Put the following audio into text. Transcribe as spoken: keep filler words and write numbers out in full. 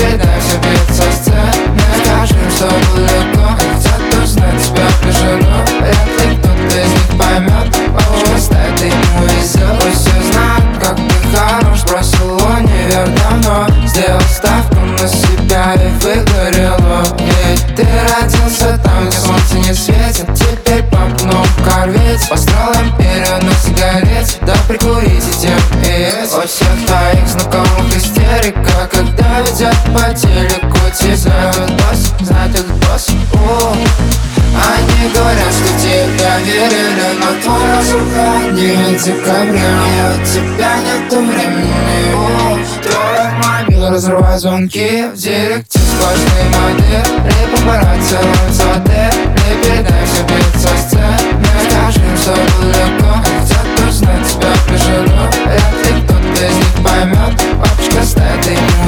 передай все бьет со сцены. Скажи им, что было легко, хотят узнать тебя в жену. Вряд ли кто-то из них поймет, о, оставь, ты ему везет. Пусть все знают, как ты хорош, бросил универ давно. Сделал ставку на себя и выгорело. Ведь ты родился там, где солнце не светит. Теперь попну в корвете, построил империю на сигарете. Да прикурите тем и есть. У всех твоих знакомых истерика, когда ведет по телеку тебя. Знает этот босс, знает этот босс. О, они говорят, что тебя верили, но твой разум хранит в декабре. И у тебя нету времени. О, твой мобил разрывает звонки, в директе сплошные модели. Папарацци ловят в отеле, передай все бьет со сцены. Скажи им, что было легко, хотят узнать тебя в жену. Вряд ли кто-то из них поймет, папочка, ставь, ты ему